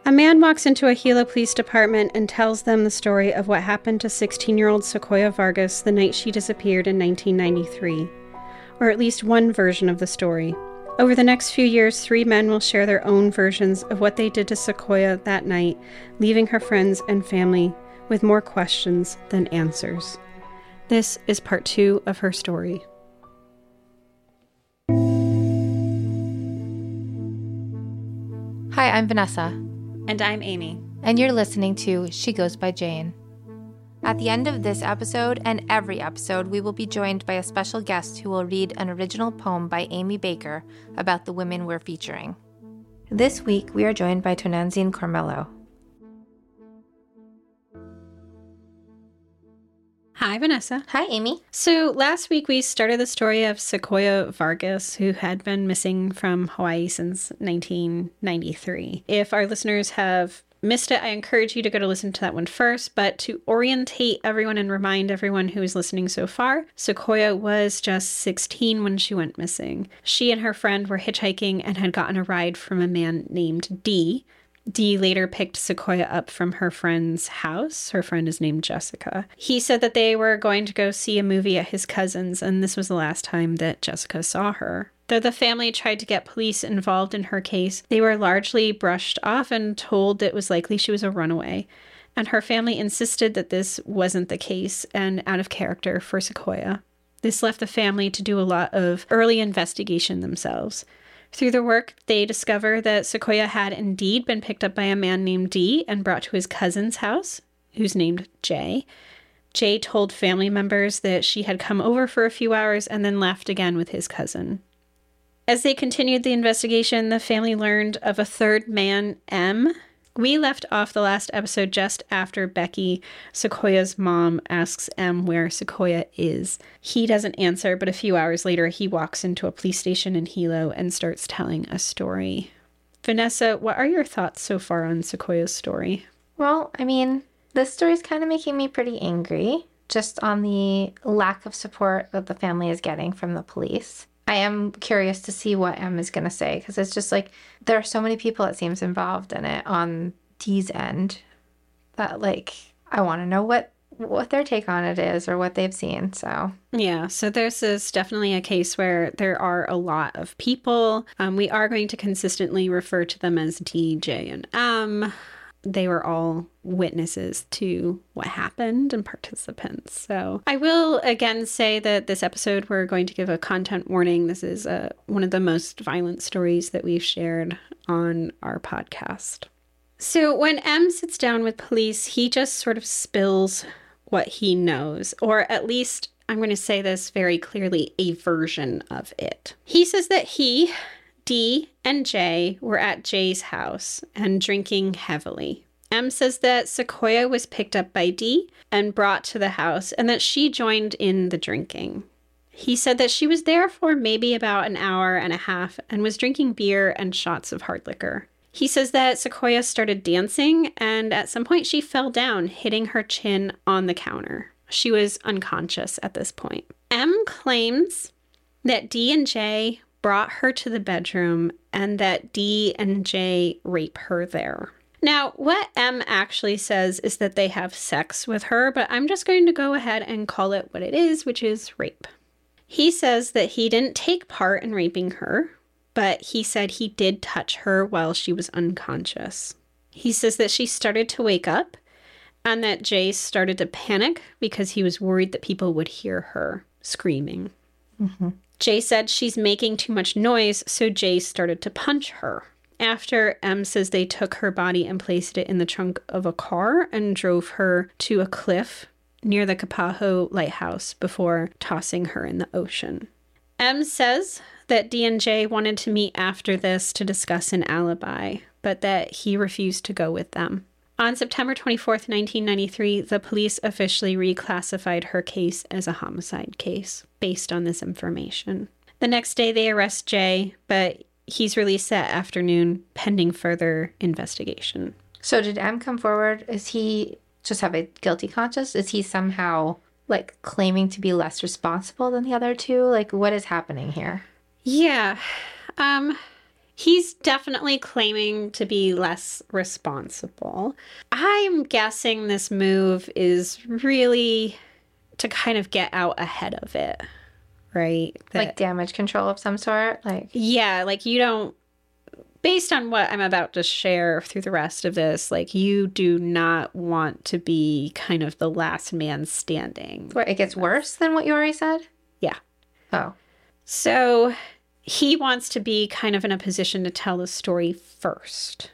A man walks into a Gila police department and tells them the story of what happened to 16-year-old Sequoia Vargas the night she disappeared in 1993, or at least one version of the story. Over the next few years, 3 men will share their own versions of what they did to Sequoia that night, leaving her friends and family with more questions than answers. This is part 2 of her story. Hi, I'm Vanessa. And I'm Amy. And you're listening to She Goes by Jane. At the end of this episode and every episode, we will be joined by a special guest who will read an original poem by Amy Baker about the women we're featuring. This week, we are joined by Tonantzin Carmelo. Hi, Vanessa. Hi, Amy. So last week we started the story of Sequoia Vargas, who had been missing from Hawaii since 1993. If our listeners have missed it, I encourage you to go to listen to that one first. But to orientate everyone and remind everyone who is listening so far, Sequoia was just 16 when she went missing. She and her friend were hitchhiking and had gotten a ride from a man named Dee. Dee later picked Sequoia up from her friend's house. Her friend is named Jessica. He said that they were going to go see a movie at his cousin's, and this was the last time that Jessica saw her. Though the family tried to get police involved in her case, they were largely brushed off and told it was likely she was a runaway. And her family insisted that this wasn't the case and out of character for Sequoia. This left the family to do a lot of early investigation themselves. Through the work, they discover that Sequoia had indeed been picked up by a man named Dee and brought to his cousin's house, who's named Jay. Jay told family members that she had come over for a few hours and then left again with his cousin. As they continued the investigation, the family learned of a third man, M. We left off the last episode just after Becky, Sequoia's mom, asks M where Sequoia is. He doesn't answer, but a few hours later, he walks into a police station in Hilo and starts telling a story. Vanessa, what are your thoughts so far on Sequoia's story? Well, this story is kind of making me pretty angry, just on the lack of support that the family is getting from the police. I am curious to see what M is going to say, because it's just like there are so many people, it seems, involved in it on Dee's end that, I want to know what their take on it is or what they've seen. So this is definitely a case where there are a lot of people. We are going to consistently refer to them as D, J, and M. They were all witnesses to what happened and participants. So I will again say that this episode, we're going to give a content warning. This is one of the most violent stories that we've shared on our podcast. So when M sits down with police, he just sort of spills what he knows, or at least, I'm going to say this very clearly, a version of it. He says that he, Dee, and Jay were at Jay's house and drinking heavily. M says that Sequoia was picked up by Dee and brought to the house and that she joined in the drinking. He said that she was there for maybe about an hour and a half and was drinking beer and shots of hard liquor. He says that Sequoia started dancing and at some point she fell down, hitting her chin on the counter. She was unconscious at this point. M claims that Dee and Jay brought her to the bedroom and that Dee and Jay rape her there. Now, what M actually says is that they have sex with her, but I'm just going to go ahead and call it what it is, which is rape. He says that he didn't take part in raping her, but he said he did touch her while she was unconscious. He says that she started to wake up and that Jay started to panic because he was worried that people would hear her screaming. Mm-hmm. Jay said she's making too much noise, so Jay started to punch her. After, M says they took her body and placed it in the trunk of a car and drove her to a cliff near the Kapaho Lighthouse before tossing her in the ocean. M says that Dee and Jay wanted to meet after this to discuss an alibi, but that he refused to go with them. On September 24th, 1993, the police officially reclassified her case as a homicide case based on this information. The next day, they arrest Jay, but he's released that afternoon pending further investigation. So did M come forward? Is he just have a guilty conscience? Is he somehow claiming to be less responsible than the other two? What is happening here? Yeah. He's definitely claiming to be less responsible. I'm guessing this move is really to kind of get out ahead of it, right? Like damage control of some sort? Like, yeah, like you don't, based on what I'm about to share through the rest of this, like you do not want to be kind of the last man standing. what, it gets worse than what you already said? Yeah. Oh. So he wants to be kind of in a position to tell the story first.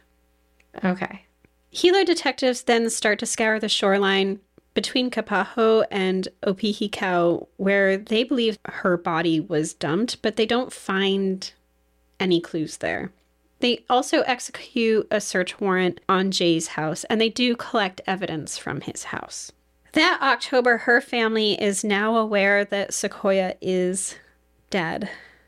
Okay. Hilo detectives then start to scour the shoreline between Kapaho and Opihikau, where they believe her body was dumped, but they don't find any clues there. They also execute a search warrant on Jay's house, and they do collect evidence from his house. That October, her family is now aware that Sequoia is dead.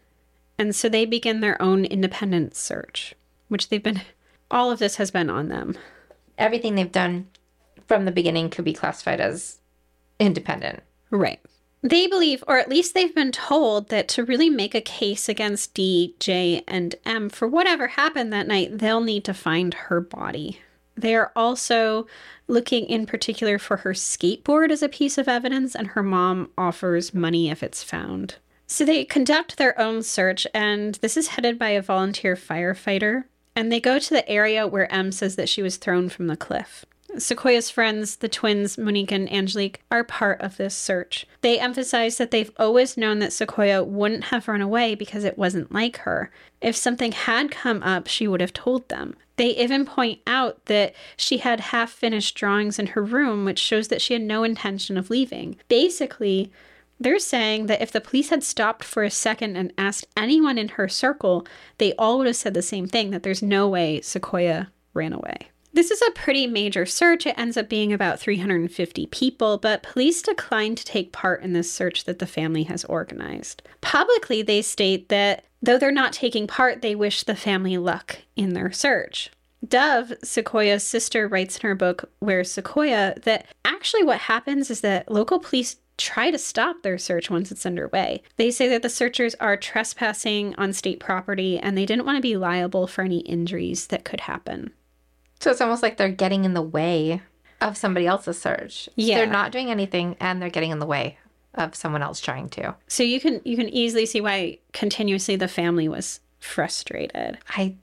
And so they begin their own independent search, which all of this has been on them. Everything they've done from the beginning could be classified as independent. Right. They believe, or at least they've been told, that to really make a case against D, J, and M for whatever happened that night, they'll need to find her body. They are also looking in particular for her skateboard as a piece of evidence, and her mom offers money if it's found. So they conduct their own search, and this is headed by a volunteer firefighter, and they go to the area where M says that she was thrown from the cliff. Sequoia's friends, the twins, Monique and Angelique, are part of this search. They emphasize that they've always known that Sequoia wouldn't have run away because it wasn't like her. If something had come up, she would have told them. They even point out that she had half-finished drawings in her room, which shows that she had no intention of leaving. Basically, they're saying that if the police had stopped for a second and asked anyone in her circle, they all would have said the same thing, that there's no way Sequoia ran away. This is a pretty major search. It ends up being about 350 people, but police declined to take part in this search that the family has organized. Publicly, they state that though they're not taking part, they wish the family luck in their search. Dove, Sequoia's sister, writes in her book, Where's Sequoia?, that actually what happens is that local police try to stop their search once it's underway. They say that the searchers are trespassing on state property and they didn't want to be liable for any injuries that could happen. So it's almost like they're getting in the way of somebody else's search. Yeah. They're not doing anything and they're getting in the way of someone else trying to. So you can easily see why continuously the family was frustrated.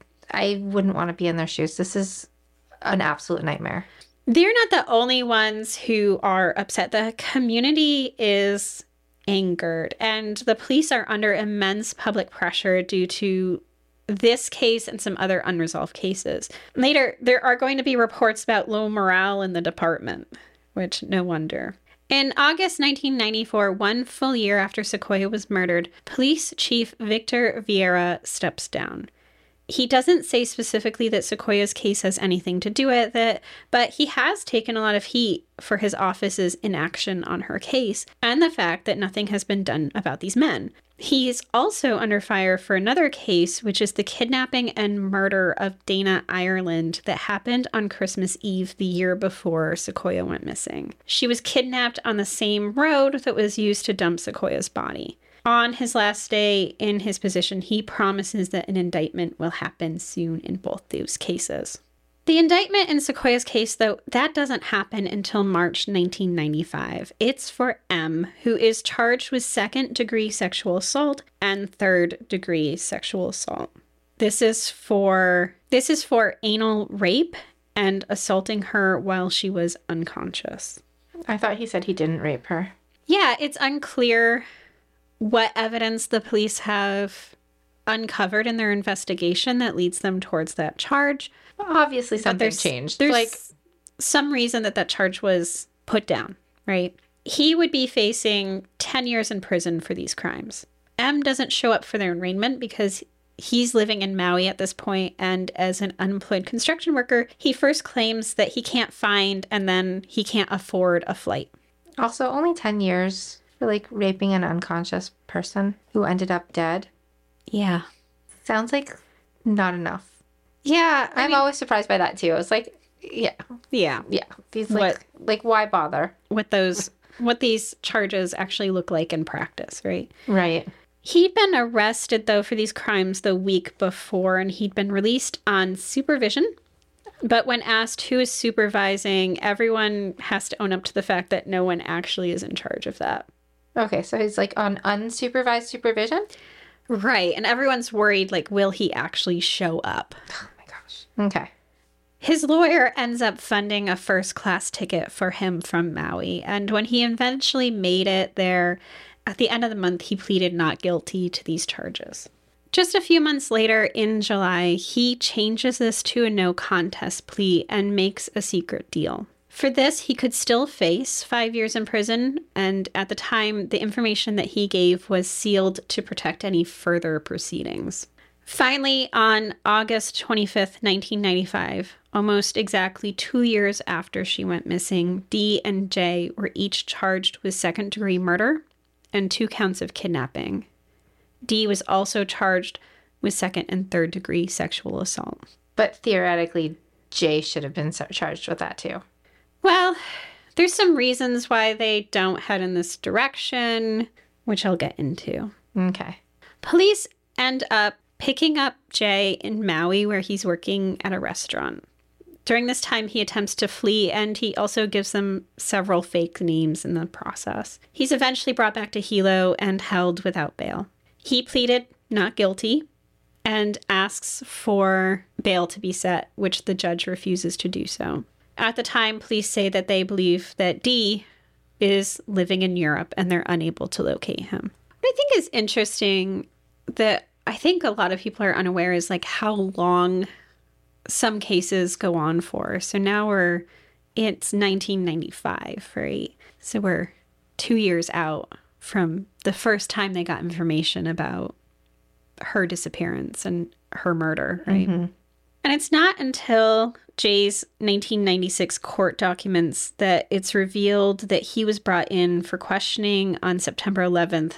I wouldn't want to be in their shoes. This is an absolute nightmare. They're not the only ones who are upset. The community is angered, and the police are under immense public pressure due to this case and some other unresolved cases. Later, there are going to be reports about low morale in the department, which no wonder. In August 1994, one full year after Sequoia was murdered, Police Chief Victor Vieira steps down. He doesn't say specifically that Sequoia's case has anything to do with it, but he has taken a lot of heat for his office's inaction on her case and the fact that nothing has been done about these men. He's also under fire for another case, which is the kidnapping and murder of Dana Ireland that happened on Christmas Eve the year before Sequoia went missing. She was kidnapped on the same road that was used to dump Sequoia's body. On his last day in his position, he promises that an indictment will happen soon in both those cases. The indictment in Sequoia's case, though, that doesn't happen until March 1995. It's for M, who is charged with second-degree sexual assault and third-degree sexual assault. This is for anal rape and assaulting her while she was unconscious. I thought he said he didn't rape her. Yeah, it's unclear what evidence the police have uncovered in their investigation that leads them towards that charge. Obviously something changed. There's like some reason that charge was put down, right? He would be facing 10 years in prison for these crimes. M doesn't show up for their arraignment because he's living in Maui at this point, and as an unemployed construction worker, he first claims that he can't find and then he can't afford a flight. Also, only 10 years for like raping an unconscious person who ended up dead. Yeah. Sounds like not enough. Yeah. I'm always surprised by that too. It's like, yeah. These like why bother? What these charges actually look like in practice, right? Right. He'd been arrested, though, for these crimes the week before, and he'd been released on supervision. But when asked who is supervising, everyone has to own up to the fact that no one actually is in charge of that. Okay, so he's like on unsupervised supervision? Right, and everyone's worried, like, will he actually show up? Oh my gosh. Okay. His lawyer ends up funding a first-class ticket for him from Maui, and when he eventually made it there, at the end of the month, he pleaded not guilty to these charges. Just a few months later, in July, he changes this to a no contest plea and makes a secret deal. For this, he could still face 5 years in prison, and at the time, the information that he gave was sealed to protect any further proceedings. Finally, on August 25th, 1995, almost exactly 2 years after she went missing, Dee and Jay were each charged with second-degree murder and 2 counts of kidnapping. Dee was also charged with second and third degree sexual assault. But theoretically, Jay should have been charged with that too. Well, there's some reasons why they don't head in this direction, which I'll get into. Okay. Police end up picking up Jay in Maui, where he's working at a restaurant. During this time, he attempts to flee, and he also gives them several fake names in the process. He's eventually brought back to Hilo and held without bail. He pleaded not guilty and asks for bail to be set, which the judge refuses to do so. At the time, police say that they believe that Dee is living in Europe and they're unable to locate him. What I think is interesting that I think a lot of people are unaware is like how long some cases go on for. So now it's 1995, right? So we're 2 years out from the first time they got information about her disappearance and her murder, right? Mm-hmm. And it's not until Jay's 1996 court documents that it's revealed that he was brought in for questioning on September 11th,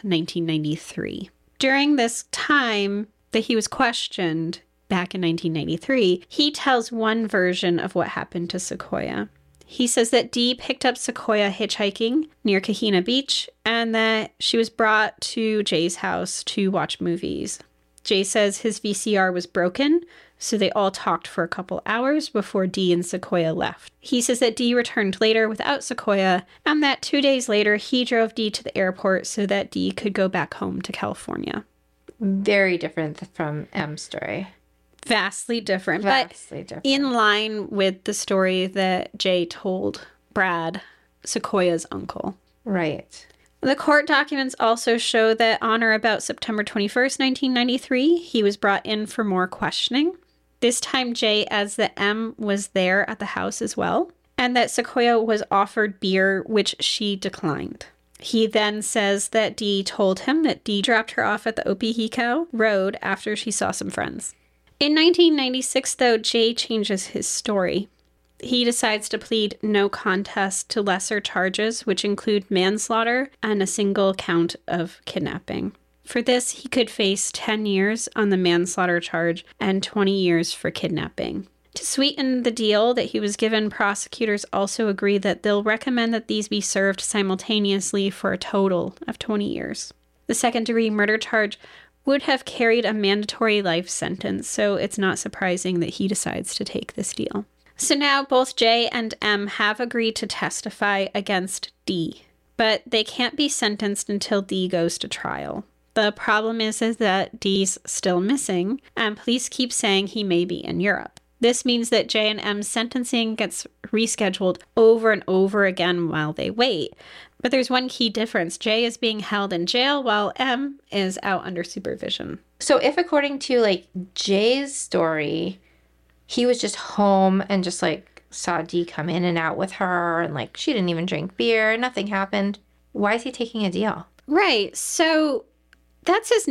1993. During this time that he was questioned back in 1993, he tells one version of what happened to Sequoia. He says that Dee picked up Sequoia hitchhiking near Kahina Beach and that she was brought to Jay's house to watch movies. Jay says his VCR was broken, so they all talked for a couple hours before Dee and Sequoia left. He says that Dee returned later without Sequoia and that 2 days later he drove Dee to the airport so that Dee could go back home to California. Very different from M's story. Vastly different, but in line with the story that Jay told Brad, Sequoia's uncle. Right. The court documents also show that on or about September 21st, 1993, he was brought in for more questioning. This time, Jay, as the M, was there at the house as well, and that Sequoia was offered beer, which she declined. He then says that Dee told him that Dee dropped her off at the Opihiko Road after she saw some friends. In 1996, though, Jay changes his story. He decides to plead no contest to lesser charges, which include manslaughter and a single count of kidnapping. For this, he could face 10 years on the manslaughter charge and 20 years for kidnapping. To sweeten the deal that he was given, prosecutors also agree that they'll recommend that these be served simultaneously for a total of 20 years. The second-degree murder charge would have carried a mandatory life sentence, so it's not surprising that he decides to take this deal. So now both Jay and M have agreed to testify against Dee, but they can't be sentenced until Dee goes to trial. The problem is that Dee's still missing, and police keep saying he may be in Europe. This means that Jay and M's sentencing gets rescheduled over and over again while they wait. But there's one key difference. Jay is being held in jail while M is out under supervision. So if according to Jay's story, he was just home and just saw Dee come in and out with her and she didn't even drink beer, nothing happened, why is he taking a deal? Right. So that's his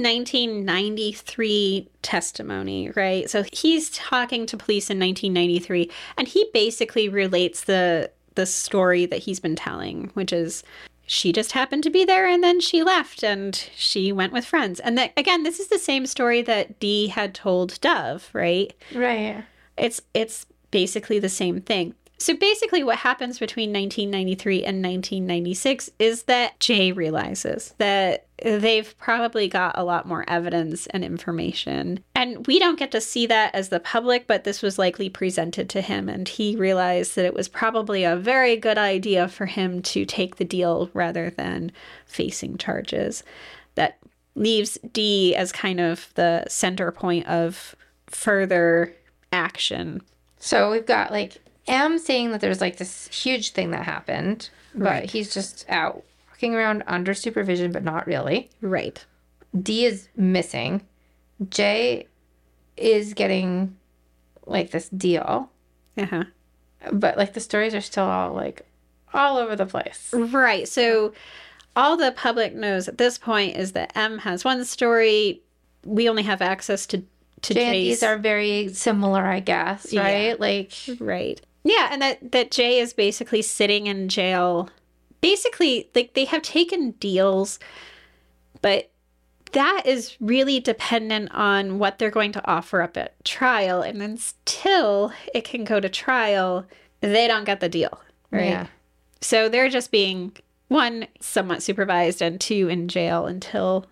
1993 testimony, right? So he's talking to police in 1993, and he basically relates the story that he's been telling, which is she just happened to be there and then she left and she went with friends. And that, again, this is the same story that Dee had told Dove, right? Right. It's basically the same thing. So basically what happens between 1993 and 1996 is that Jay realizes that they've probably got a lot more evidence and information. And we don't get to see that as the public, but this was likely presented to him, and he realized that it was probably a very good idea for him to take the deal rather than facing charges. That leaves Dee as kind of the center point of further action. So we've got like M saying that there's like this huge thing that happened, but he's just out walking around under supervision, but not really. Right. D is missing. J is getting like this deal, Uh-huh. but like the stories are still all over the place. Right. So all the public knows at this point is that M has one story. We only have access to J and D's are very similar, I guess, right? Yeah. Like, right. Yeah, and that Jay is basically sitting in jail. Basically, like, they have taken deals, but that is really dependent on what they're going to offer up at trial. And until it can go to trial, they don't get the deal, right? Yeah. So they're just being, one, somewhat supervised, and two, in jail until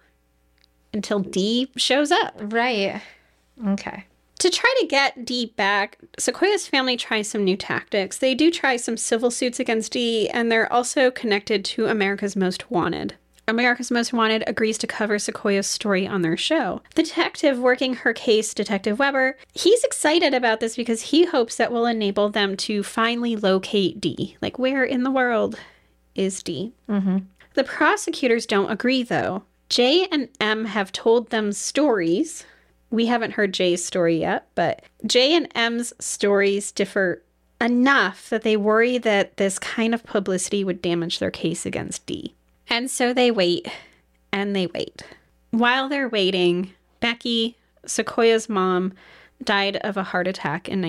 D shows up. Right. Okay. To try to get D back, Sequoia's family tries some new tactics. They do try some civil suits against D, and they're also connected to America's Most Wanted. America's Most Wanted agrees to cover Sequoia's story on their show. The detective working her case, Detective Weber, he's excited about this because he hopes that will enable them to finally locate D. Like, where in the world is D? Mm-hmm. The prosecutors don't agree, though. J and M have told them stories. We haven't heard Jay's story yet, but J and M's stories differ enough that they worry that this kind of publicity would damage their case against D. And so they wait, and they wait. While they're waiting, Becky, Sequoia's mom, died of a heart attack in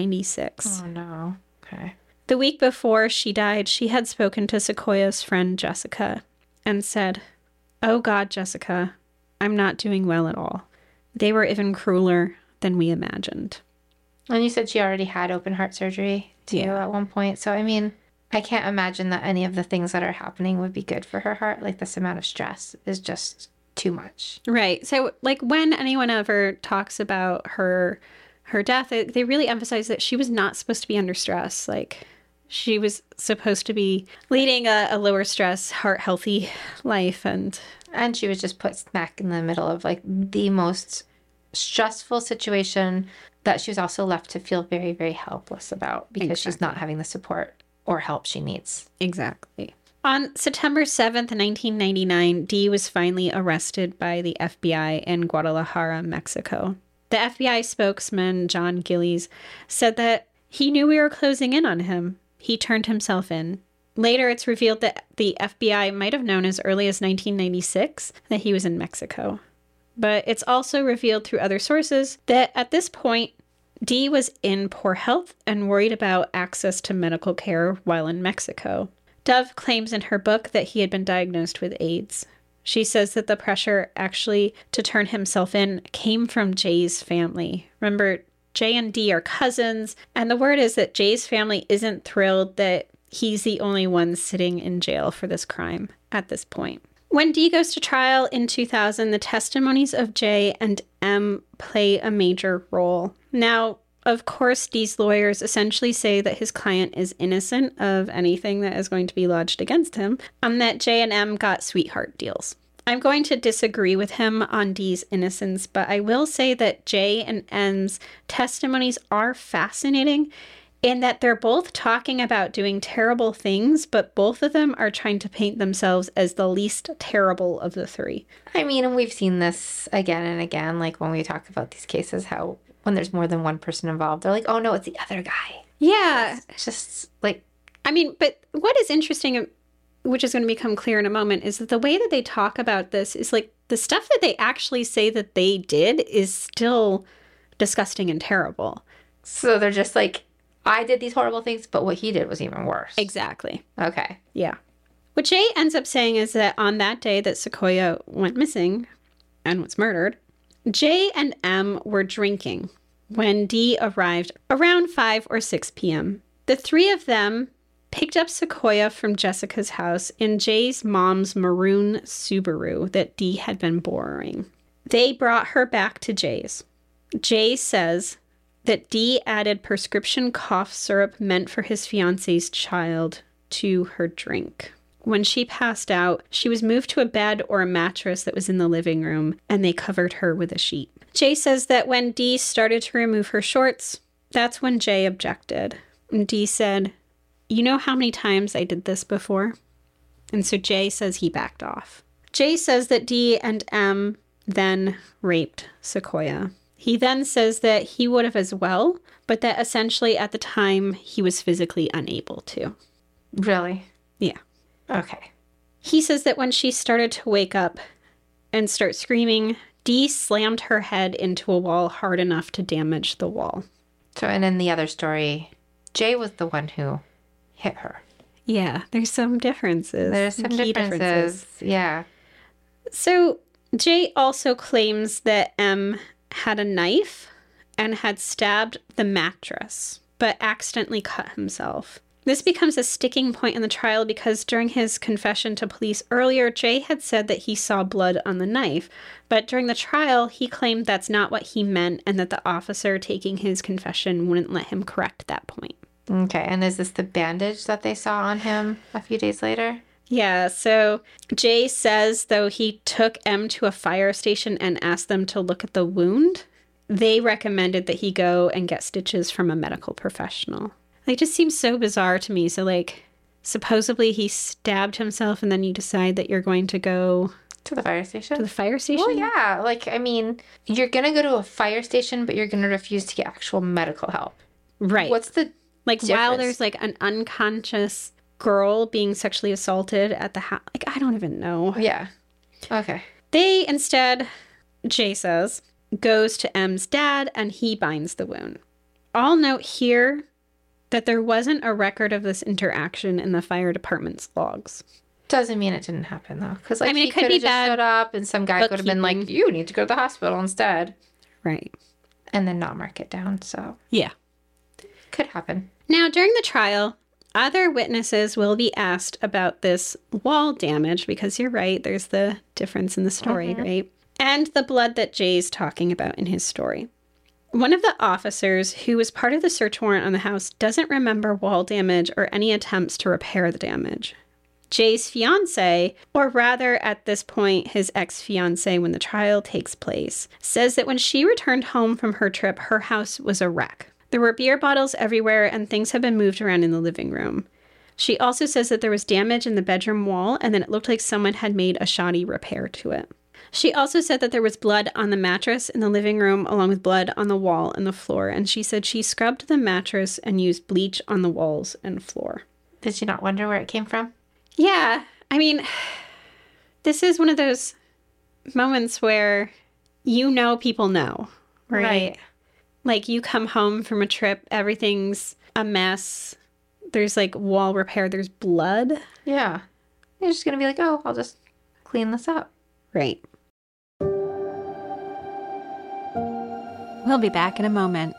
1996. Oh, no. Okay. The week before she died, she had spoken to Sequoia's friend Jessica and said, "Oh God, Jessica, I'm not doing well at all. They were even crueler than we imagined." And you said she already had open heart surgery, too, at one point. So, I mean, I can't imagine that any of the things that are happening would be good for her heart. Like, this amount of stress is just too much. Right. So, like, when anyone ever talks about her death, they really emphasize that she was not supposed to be under stress. Like, she was supposed to be leading a lower stress, heart healthy life. And she was just put smack in the middle of, like, the most stressful situation that she was also left to feel very, very helpless about because she's not having the support or help she needs. Exactly. On September 7th, 1999, Dee was finally arrested by the FBI in Guadalajara, Mexico. The FBI spokesman, John Gillies, said that he knew we were closing in on him. He turned himself in. Later, it's revealed that the FBI might have known as early as 1996 that he was in Mexico. But it's also revealed through other sources that at this point, Dee was in poor health and worried about access to medical care while in Mexico. Dove claims in her book that he had been diagnosed with AIDS. She says that the pressure actually to turn himself in came from Jay's family. Remember, Jay and Dee are cousins, and the word is that Jay's family isn't thrilled that he's the only one sitting in jail for this crime at this point. When Dee goes to trial in 2000, the testimonies of Jay and M play a major role. Now, of course, Dee's lawyers essentially say that his client is innocent of anything that is going to be lodged against him, and that J and M got sweetheart deals. I'm going to disagree with him on Dee's innocence, but I will say that J and M's testimonies are fascinating in that they're both talking about doing terrible things, but both of them are trying to paint themselves as the least terrible of the three. I mean, and we've seen this again and again, like when we talk about these cases, how when there's more than one person involved, they're like, oh no, it's the other guy. Yeah. It's just like... I mean, but what is interesting, which is going to become clear in a moment, is that the way that they talk about this is like the stuff that they actually say that they did is still disgusting and terrible. So they're just like, I did these horrible things, but what he did was even worse. Exactly. Okay. Yeah. What Jay ends up saying is that on that day that Sequoia went missing and was murdered, J and M were drinking when Dee arrived around 5 or 6 p.m. The three of them picked up Sequoia from Jessica's house in Jay's mom's maroon Subaru that Dee had been borrowing. They brought her back to Jay's. Jay says that Dee added prescription cough syrup meant for his fiance's child to her drink. When she passed out, she was moved to a bed or a mattress that was in the living room, and they covered her with a sheet. Jay says that when Dee started to remove her shorts, that's when Jay objected. And Dee said, "You know how many times I did this before?" And so Jay says he backed off. Jay says that Dee and M then raped Sequoia. He then says that he would have as well, but that essentially at the time he was physically unable to. Really? Yeah. Okay. He says that when she started to wake up and start screaming, Dee slammed her head into a wall hard enough to damage the wall. So, and in the other story, Jay was the one who hit her. Yeah, there's some differences. There's some key differences. Yeah. So Jay also claims that M had a knife and had stabbed the mattress, but accidentally cut himself. This becomes a sticking point in the trial because during his confession to police earlier, Jay had said that he saw blood on the knife, but during the trial, he claimed that's not what he meant and that the officer taking his confession wouldn't let him correct that point. Okay, and is this the bandage that they saw on him a few days later? Yeah, so Jay says, though he took M to a fire station and asked them to look at the wound, they recommended that he go and get stitches from a medical professional. It just seems so bizarre to me. So, like, supposedly he stabbed himself and then you decide that you're going to go to the fire station? To the fire station? Well, yeah. Like, I mean, you're going to go to a fire station, but you're going to refuse to get actual medical help. Right. What's the like, difference? while there's, like, an unconscious girl being sexually assaulted at the house. Like, I don't even know. Yeah. Okay. They instead, Jay says, goes to M's dad and he binds the wound. I'll note here that there wasn't a record of this interaction in the fire department's logs. Doesn't mean it didn't happen, though. Because, like, I mean, he it could could be have just bad showed up and some guy could have been like, you need to go to the hospital instead. Right. And then not mark it down, so. Yeah. Could happen. Now, during the trial, other witnesses will be asked about this wall damage because you're right, there's the difference in the story, right? And the blood that Jay's talking about in his story. One of the officers who was part of the search warrant on the house doesn't remember wall damage or any attempts to repair the damage. Jay's fiance, or rather at this point his ex-fiance when the trial takes place, says that when she returned home from her trip, her house was a wreck. There were beer bottles everywhere and things had been moved around in the living room. She also says that there was damage in the bedroom wall and that it looked like someone had made a shoddy repair to it. She also said that there was blood on the mattress in the living room along with blood on the wall and the floor, and she said she scrubbed the mattress and used bleach on the walls and floor. Did she not wonder where it came from? Yeah, I mean, this is one of those moments where you know people know, right? Like, you come home from a trip, everything's a mess. There's, like, wall repair. There's blood. Yeah. You're just going to be like, oh, I'll just clean this up. Right. We'll be back in a moment.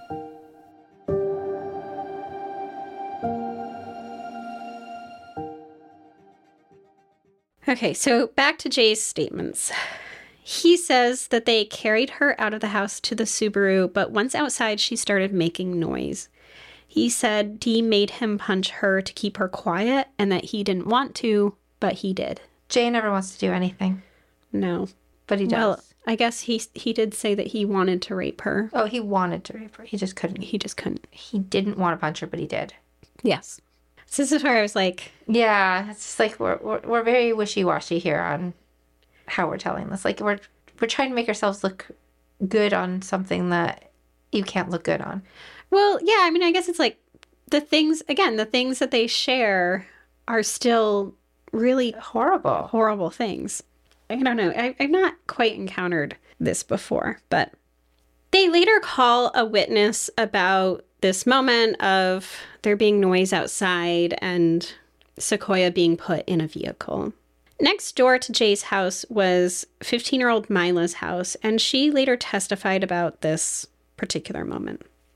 Okay, so back to Jay's statements. He says that they carried her out of the house to the Subaru, but once outside, she started making noise. He said Dee made him punch her to keep her quiet and that he didn't want to, but he did. Jay never wants to do anything. No. But he does. Well, I guess he did say that he wanted to rape her. Oh, he wanted to rape her. He just couldn't. He just couldn't. He didn't want to punch her, but he did. Yes. So this is where I was like... Yeah, it's just like we're very wishy-washy here on how we're telling this. Like, we're trying to make ourselves look good on something that you can't look good on. Well, yeah, I mean, I guess it's like the things that they share are still really horrible things. I don't know. I've not quite encountered this before, but they later call a witness about this moment of there being noise outside and Sequoia being put in a vehicle. Next door to Jay's house was 15-year-old Mila's house, and she later testified about this particular moment.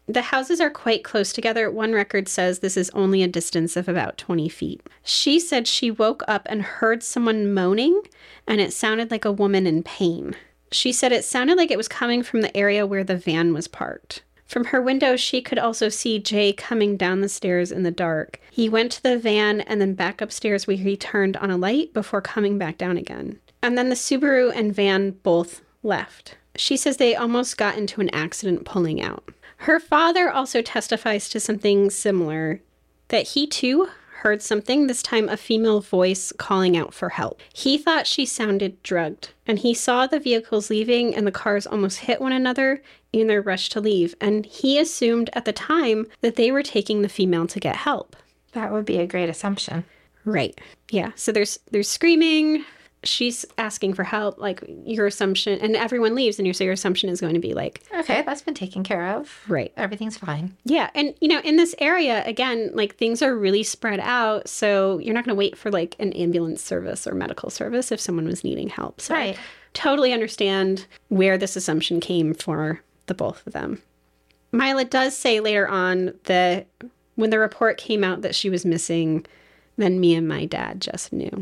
The houses are quite close together. One record says this is only a distance of about 20 feet. She said she woke up and heard someone moaning, and it sounded like a woman in pain. She said it sounded like it was coming from the area where the van was parked. From her window, she could also see Jay coming down the stairs in the dark. He went to the van and then back upstairs where he turned on a light before coming back down again. And then the Subaru and van both left. She says they almost got into an accident pulling out. Her father also testifies to something similar, that he too heard something, this time a female voice calling out for help. He thought she sounded drugged, and he saw the vehicles leaving and the cars almost hit one another in their rush to leave, and he assumed at the time that they were taking the female to get help. That would be a great assumption. Right. Yeah. So there's screaming. She's asking for help, like your assumption, and everyone leaves, and so your assumption is going to be like, okay, that's been taken care of. Right. Everything's fine. Yeah. And, you know, in this area, again, like things are really spread out. So you're not going to wait for like an ambulance service or medical service if someone was needing help. So Right. I totally understand where this assumption came for the both of them. Mila does say later on that when the report came out that she was missing, then me and my dad just knew.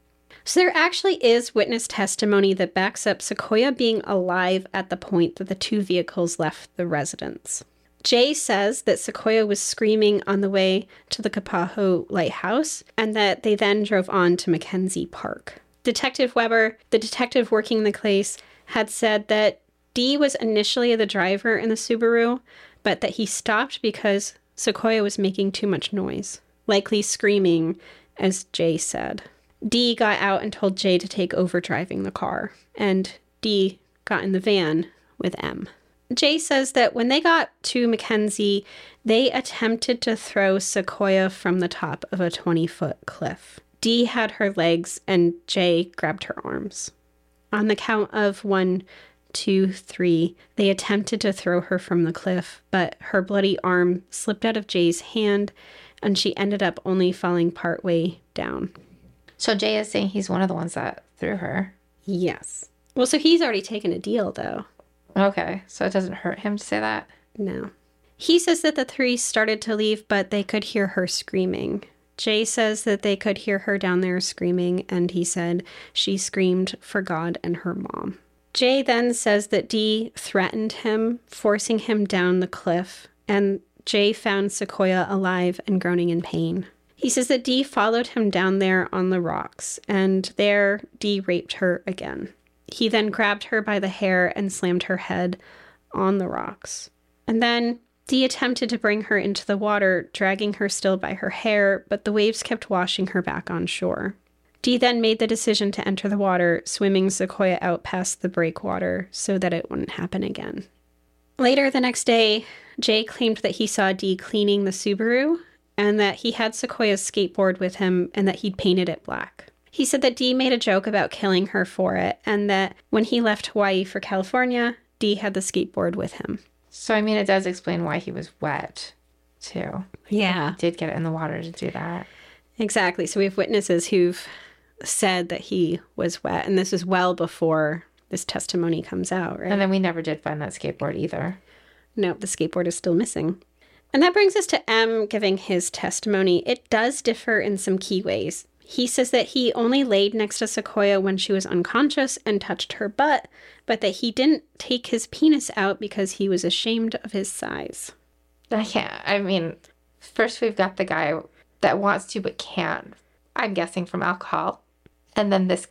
So there actually is witness testimony that backs up Sequoia being alive at the point that the two vehicles left the residence. Jay says that Sequoia was screaming on the way to the Kapaho Lighthouse and that they then drove on to Mackenzie Park. Detective Weber, the detective working the case, had said that Dee was initially the driver in the Subaru, but that he stopped because Sequoia was making too much noise, likely screaming, as Jay said. Dee got out and told Jay to take over driving the car, and Dee got in the van with M. Jay says that when they got to Mackenzie, they attempted to throw Sequoia from the top of a 20-foot cliff. Dee had her legs, and Jay grabbed her arms. On the count of 1, 2, 3, they attempted to throw her from the cliff, but her bloody arm slipped out of Jay's hand, and she ended up only falling partway down. So Jay is saying he's one of the ones that threw her. Yes. Well, so he's already taken a deal, though. Okay, so it doesn't hurt him to say that? No. He says that the three started to leave, but they could hear her screaming. Jay says that they could hear her down there screaming, and he said she screamed for God and her mom. Jay then says that Dee threatened him, forcing him down the cliff, and Jay found Sequoia alive and groaning in pain. He says that Dee followed him down there on the rocks, and there Dee raped her again. He then grabbed her by the hair and slammed her head on the rocks. And then Dee attempted to bring her into the water, dragging her still by her hair, but the waves kept washing her back on shore. Dee then made the decision to enter the water, swimming Sequoia out past the breakwater so that it wouldn't happen again. Later the next day, Jay claimed that he saw Dee cleaning the Subaru, and that he had Sequoia's skateboard with him and that he'd painted it black. He said that Dee made a joke about killing her for it, and that when he left Hawaii for California, Dee had the skateboard with him. So, I mean, it does explain why he was wet, too. Yeah. He did get it in the water to do that. Exactly. So we have witnesses who've said that he was wet, and this is well before this testimony comes out, right? And then we never did find that skateboard either. Nope, the skateboard is still missing. And that brings us to M giving his testimony. It does differ in some key ways. He says that he only laid next to Sequoia when she was unconscious and touched her butt, but that he didn't take his penis out because he was ashamed of his size. I can't. I mean, first we've got the guy that wants to but can't. I'm guessing from alcohol. And then this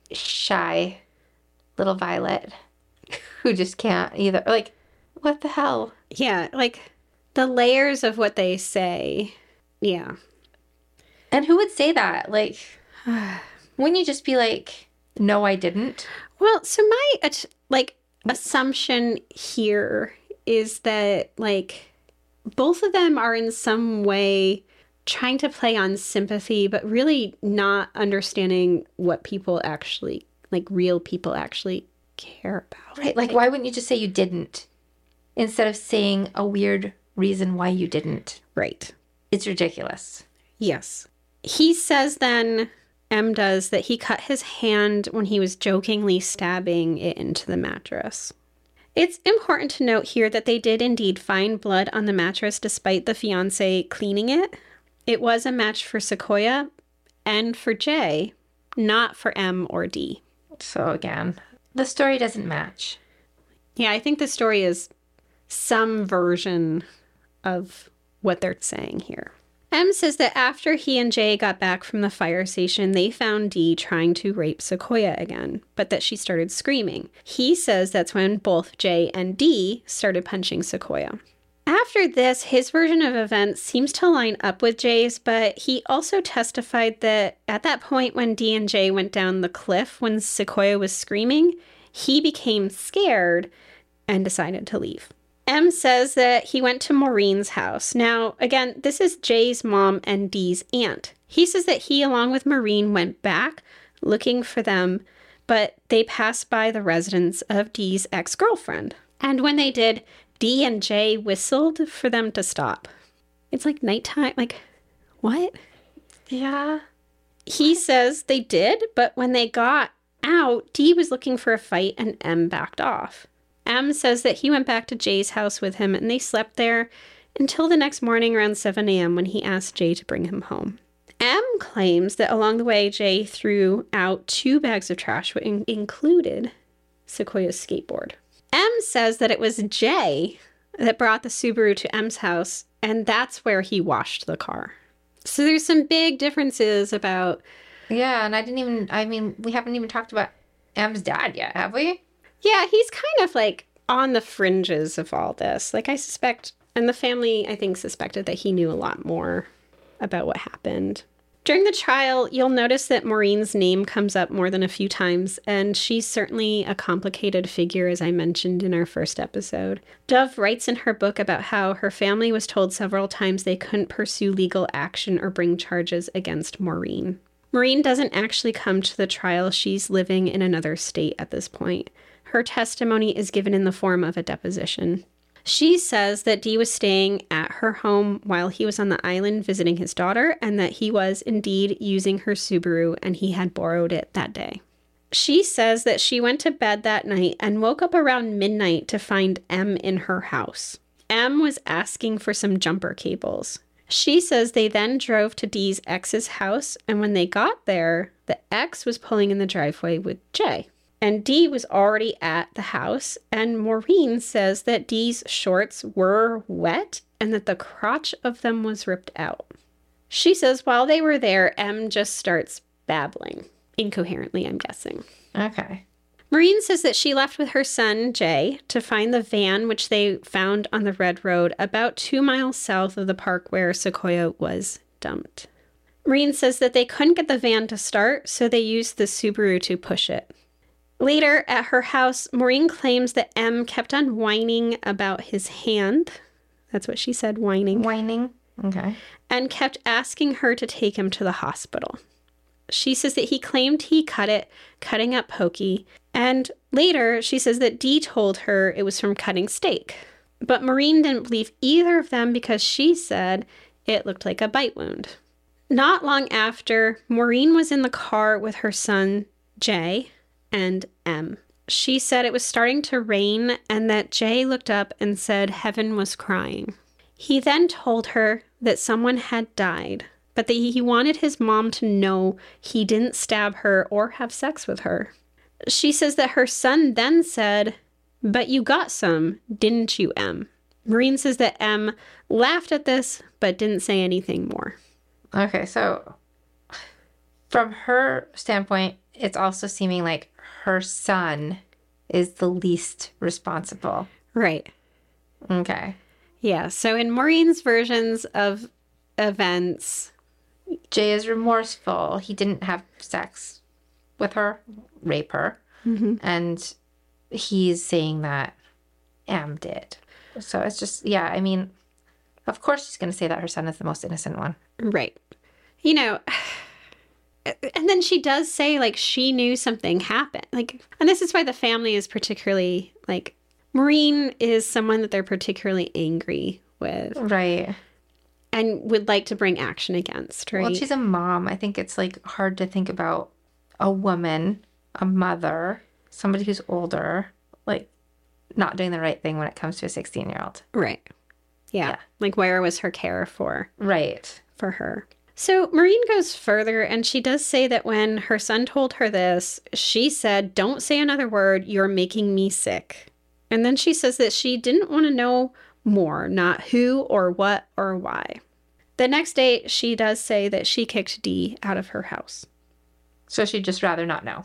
shy little Violet who just can't either. Like, what the hell? Yeah, like the layers of what they say. Yeah. And who would say that? Like, wouldn't you just be like, no, I didn't? Well, so my assumption here is that like both of them are in some way trying to play on sympathy, but really not understanding what people actually, like real people actually care about. Right. Like, why wouldn't you just say you didn't instead of saying a weird reason why you didn't? Right. It's ridiculous. Yes. He says then, M does, that he cut his hand when he was jokingly stabbing it into the mattress. It's important to note here that they did indeed find blood on the mattress despite the fiance cleaning it. It was a match for Sequoia and for Jay, not for M or D. So again, the story doesn't match. Yeah, I think the story is some version of what they're saying here. M says that after he and Jay got back from the fire station, they found Dee trying to rape Sequoia again, but that she started screaming. He says that's when both Jay and Dee started punching Sequoia. After this, his version of events seems to line up with Jay's, but he also testified that at that point when Dee and Jay went down the cliff when Sequoia was screaming, he became scared and decided to leave. M says that he went to Maureen's house. Now, again, this is Jay's mom and Dee's aunt. He says that he, along with Maureen, went back looking for them, but they passed by the residence of Dee's ex-girlfriend. And when they did, Dee and Jay whistled for them to stop. It's like nighttime. Like, what? Yeah. He says they did, but when they got out, Dee was looking for a fight and M backed off. M says that he went back to Jay's house with him and they slept there until the next morning around 7 a.m. when he asked Jay to bring him home. M claims that along the way, Jay threw out 2 bags of trash, which included Sequoia's skateboard. M says that it was Jay that brought the Subaru to M's house, and that's where he washed the car. So there's some big differences about... Yeah, and we haven't even talked about M's dad yet, have we? Yeah, he's kind of like on the fringes of all this. Like I suspect, and the family, I think, suspected that he knew a lot more about what happened. During the trial, you'll notice that Maureen's name comes up more than a few times, and she's certainly a complicated figure, as I mentioned in our first episode. Dove writes in her book about how her family was told several times they couldn't pursue legal action or bring charges against Maureen. Maureen doesn't actually come to the trial. She's living in another state at this point. Her testimony is given in the form of a deposition. She says that Dee was staying at her home while he was on the island visiting his daughter, and that he was indeed using her Subaru and he had borrowed it that day. She says that she went to bed that night and woke up around midnight to find M in her house. M was asking for some jumper cables. She says they then drove to Dee's ex's house, and when they got there, the ex was pulling in the driveway with Jay. And Dee was already at the house, and Maureen says that Dee's shorts were wet and that the crotch of them was ripped out. She says while they were there, M just starts babbling. Incoherently, I'm guessing. Okay. Maureen says that she left with her son, Jay, to find the van which they found on the Red Road about 2 miles south of the park where Sequoia was dumped. Maureen says that they couldn't get the van to start, so they used the Subaru to push it. Later, at her house, Maureen claims that M kept on whining about his hand. That's what she said, whining. Whining? Okay. And kept asking her to take him to the hospital. She says that he claimed he cut it, cutting up pokey. And later, she says that Dee told her it was from cutting steak. But Maureen didn't believe either of them because she said it looked like a bite wound. Not long after, Maureen was in the car with her son, Jay, and M. She said it was starting to rain and that Jay looked up and said heaven was crying. He then told her that someone had died, but that he wanted his mom to know he didn't stab her or have sex with her. She says that her son then said, "But you got some, didn't you, M?" Maureen says that M laughed at this, but didn't say anything more. Okay, so from her standpoint, it's also seeming like her son is the least responsible. Right. Okay. Yeah, so in Maureen's versions of events, Jay is remorseful. He didn't have sex with her, rape her. Mm-hmm. And he's saying that M did. So it's just, yeah, I mean, of course she's going to say that her son is the most innocent one. Right. You know, and then she does say, like, she knew something happened. Like, and this is why the family is particularly, like, Maureen is someone that they're particularly angry with. Right. And would like to bring action against, right? Well, she's a mom. I think it's, like, hard to think about a woman, a mother, somebody who's older, like, not doing the right thing when it comes to a 16-year-old. Right. Yeah. Like, where was her care for Right. her? So Maureen goes further, and she does say that when her son told her this, she said, "Don't say another word. You're making me sick." And then she says that she didn't want to know more, not who or what or why. The next day, she does say that she kicked Dee out of her house. So she'd just rather not know.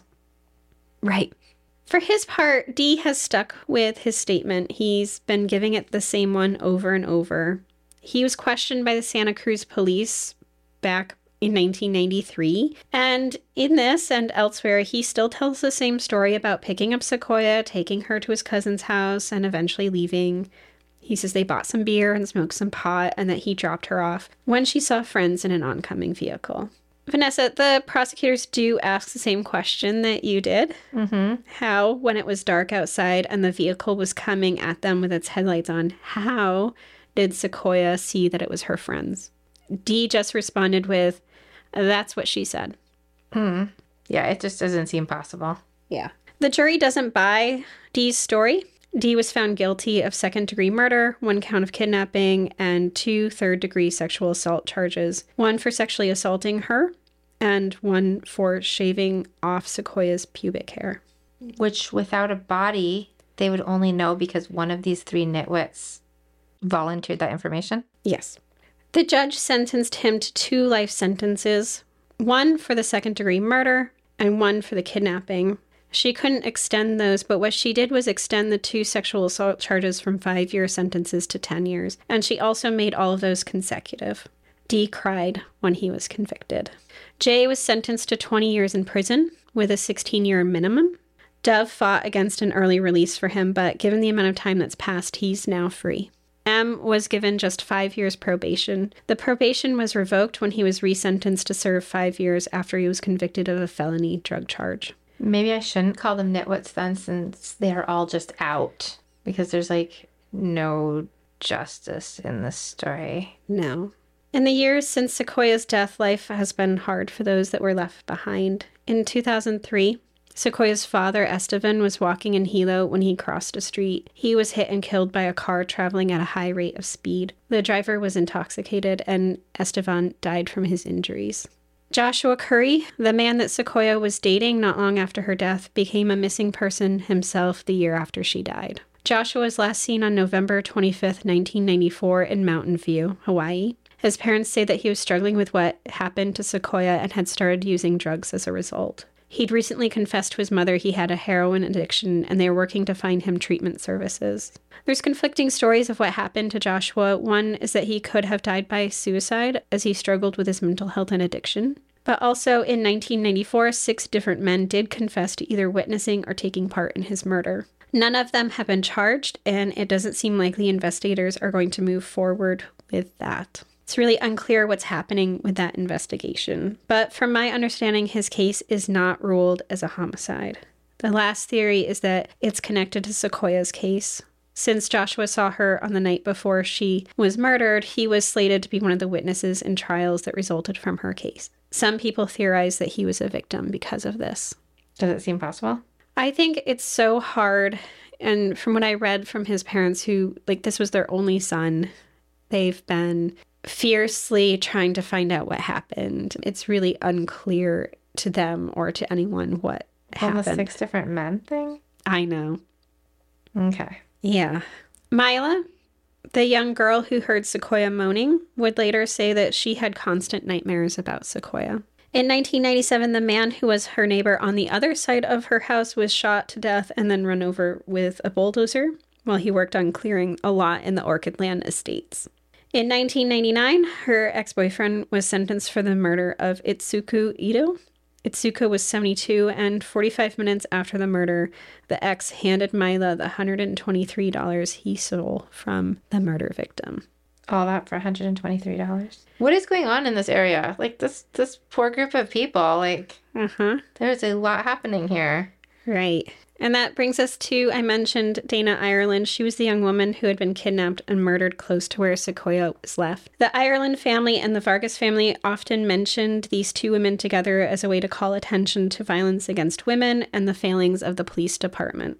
Right. For his part, Dee has stuck with his statement. He's been giving it the same one over and over. He was questioned by the Santa Cruz police back in 1993. And in this and elsewhere, he still tells the same story about picking up Sequoia, taking her to his cousin's house, and eventually leaving. He says they bought some beer and smoked some pot, and that he dropped her off when she saw friends in an oncoming vehicle. Vanessa, the prosecutors do ask the same question that you did. Mm-hmm. How, when it was dark outside and the vehicle was coming at them with its headlights on, how did Sequoia see that it was her friends? Dee just responded with, "That's what she said." Yeah, it just doesn't seem possible. Yeah. The jury doesn't buy Dee's story. Dee was found guilty of second-degree murder, 1 count of kidnapping, and 2 third-degree sexual assault charges. 1 for sexually assaulting her, and 1 for shaving off Sequoia's pubic hair. Which, without a body, they would only know because one of these 3 nitwits volunteered that information? Yes. The judge sentenced him to 2 life sentences, 1 for the second-degree murder and 1 for the kidnapping. She couldn't extend those, but what she did was extend the 2 sexual assault charges from 5-year sentences to 10 years, and she also made all of those consecutive. Dee cried when he was convicted. Jay was sentenced to 20 years in prison with a 16-year minimum. Dove fought against an early release for him, but given the amount of time that's passed, he's now free. M was given just 5 years probation. The probation was revoked when he was resentenced to serve 5 years after he was convicted of a felony drug charge. Maybe I shouldn't call them nitwits then, since they're all just out. Because there's, like, no justice in this story. No. In the years since Sequoia's death, life has been hard for those that were left behind. In 2003, Sequoia's father, Estevan, was walking in Hilo when he crossed a street. He was hit and killed by a car traveling at a high rate of speed. The driver was intoxicated, and Estevan died from his injuries. Joshua Curry, the man that Sequoia was dating not long after her death, became a missing person himself the year after she died. Joshua was last seen on November 25th, 1994 in Mountain View, Hawaii. His parents say that he was struggling with what happened to Sequoia and had started using drugs as a result. He'd recently confessed to his mother he had a heroin addiction, and they were working to find him treatment services. There's conflicting stories of what happened to Joshua. One is that he could have died by suicide as he struggled with his mental health and addiction. But also in 1994, 6 different men did confess to either witnessing or taking part in his murder. None of them have been charged, and it doesn't seem likely investigators are going to move forward with that. It's really unclear what's happening with that investigation. But from my understanding, his case is not ruled as a homicide. The last theory is that it's connected to Sequoia's case. Since Joshua saw her on the night before she was murdered, he was slated to be one of the witnesses in trials that resulted from her case. Some people theorize that he was a victim because of this. Does it seem possible? I think it's so hard. And from what I read from his parents, who, like, this was their only son, they've been fiercely trying to find out what happened. It's really unclear to them or to anyone what happened. On the 6 different men thing? I know. Okay. Yeah. Mila, the young girl who heard Sequoia moaning, would later say that she had constant nightmares about Sequoia. In 1997, the man who was her neighbor on the other side of her house was shot to death and then run over with a bulldozer while he worked on clearing a lot in the Orchidland Estates. In 1999, her ex-boyfriend was sentenced for the murder of Itsuku Ito. Itsuka was 72, and 45 minutes after the murder, the ex handed Mila the $123 he stole from the murder victim. All that for $123. What is going on in this area? Like, this poor group of people, like, there's a lot happening here. Right. And that brings us to, I mentioned Dana Ireland. She was the young woman who had been kidnapped and murdered close to where Sequoia was left. The Ireland family and the Vargas family often mentioned these 2 women together as a way to call attention to violence against women and the failings of the police department.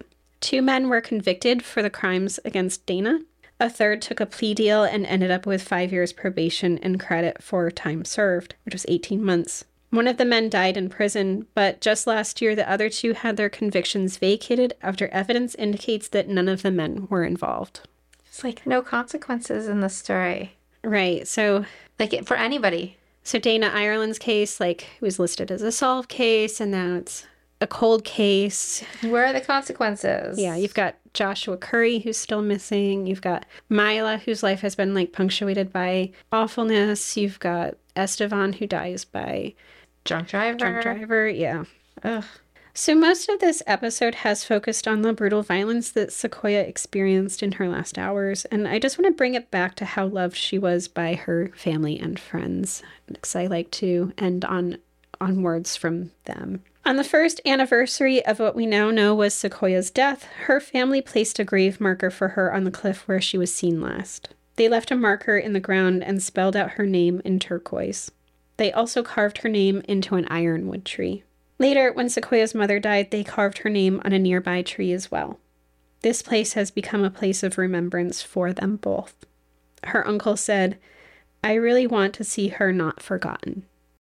2 men were convicted for the crimes against Dana. A third took a plea deal and ended up with 5 years probation and credit for time served, which was 18 months. One of the men died in prison, but just last year, the other 2 had their convictions vacated after evidence indicates that none of the men were involved. It's like no consequences in the story. Right. So, Like for anybody. So Dana Ireland's case, like, was listed as a solved case, and now it's a cold case. Where are the consequences? Yeah, you've got Joshua Curry, who's still missing. You've got Mila, whose life has been, like, punctuated by awfulness. You've got Estevan, who dies by Drunk driver. Yeah. Ugh. So most of this episode has focused on the brutal violence that Sequoia experienced in her last hours, and I just want to bring it back to how loved she was by her family and friends, because I like to end on words from them. On the first anniversary of what we now know was Sequoia's death, her family placed a grave marker for her on the cliff where she was seen last. They left a marker in the ground and spelled out her name in turquoise. They also carved her name into an ironwood tree. Later, when Sequoia's mother died, they carved her name on a nearby tree as well. This place has become a place of remembrance for them both. Her uncle said, "I really want to see her not forgotten."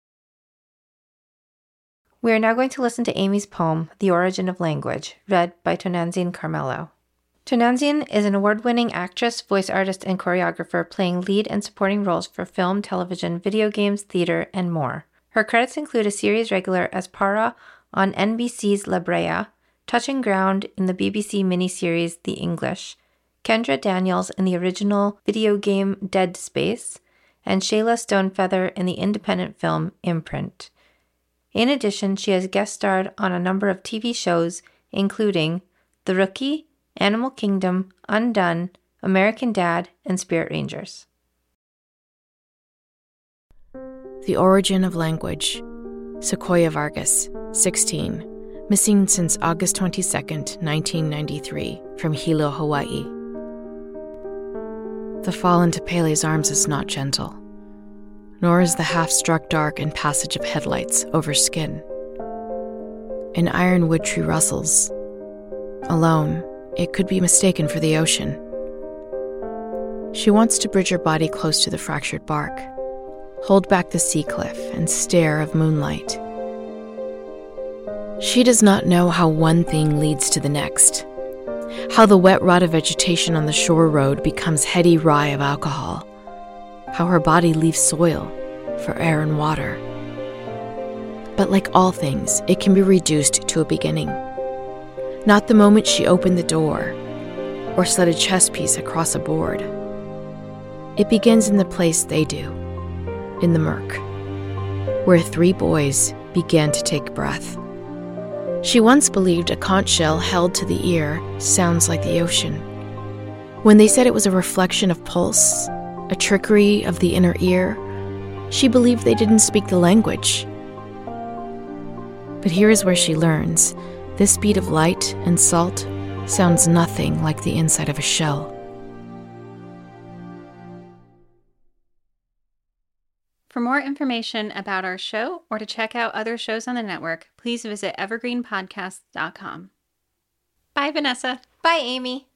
We are now going to listen to Amy's poem, The Origin of Language, read by Tonantzin Carmelo. Tonantzin is an award-winning actress, voice artist, and choreographer playing lead and supporting roles for film, television, video games, theater, and more. Her credits include a series regular as Para on NBC's La Brea, Touching Ground in the BBC miniseries The English, Kendra Daniels in the original video game Dead Space, and Shayla Stonefeather in the independent film Imprint. In addition, she has guest starred on a number of TV shows, including The Rookie, Animal Kingdom, Undone, American Dad, and Spirit Rangers. The Origin of Language. Sequoia Vargas, 16, missing since August 22, 1993, from Hilo, Hawaii. The fall into Pele's arms is not gentle, nor is the half-struck dark and passage of headlights over skin. An ironwood tree rustles. Alone, it could be mistaken for the ocean. She wants to bridge her body close to the fractured bark, hold back the sea cliff and stare of moonlight. She does not know how one thing leads to the next, how the wet rot of vegetation on the shore road becomes heady rye of alcohol, how her body leaves soil for air and water. But like all things, it can be reduced to a beginning. Not the moment she opened the door or slid a chess piece across a board. It begins in the place they do, in the murk, where 3 boys began to take breath. She once believed a conch shell held to the ear sounds like the ocean. When they said it was a reflection of pulse, a trickery of the inner ear, she believed they didn't speak the language. But here is where she learns. This bead of light and salt sounds nothing like the inside of a shell. For more information about our show or to check out other shows on the network, please visit evergreenpodcasts.com. Bye, Vanessa. Bye, Amy.